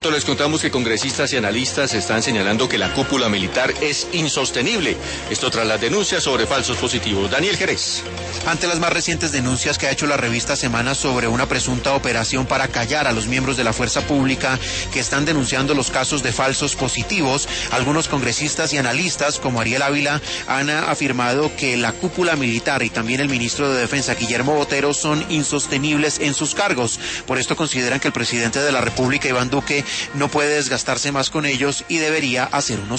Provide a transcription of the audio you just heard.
Les contamos que congresistas y analistas están señalando que la cúpula militar es insostenible. Esto tras las denuncias sobre falsos positivos. Daniel Jerez. Ante las más recientes denuncias que ha hecho la revista Semana sobre una presunta operación para callar a los miembros de la fuerza pública que están denunciando los casos de falsos positivos, algunos congresistas y analistas, como Ariel Ávila, han afirmado que la cúpula militar y también el ministro de Defensa, Guillermo Botero, son insostenibles en sus cargos. Por esto consideran que el presidente de la República, Iván Duque, no puede desgastarse más con ellos y debería hacer unos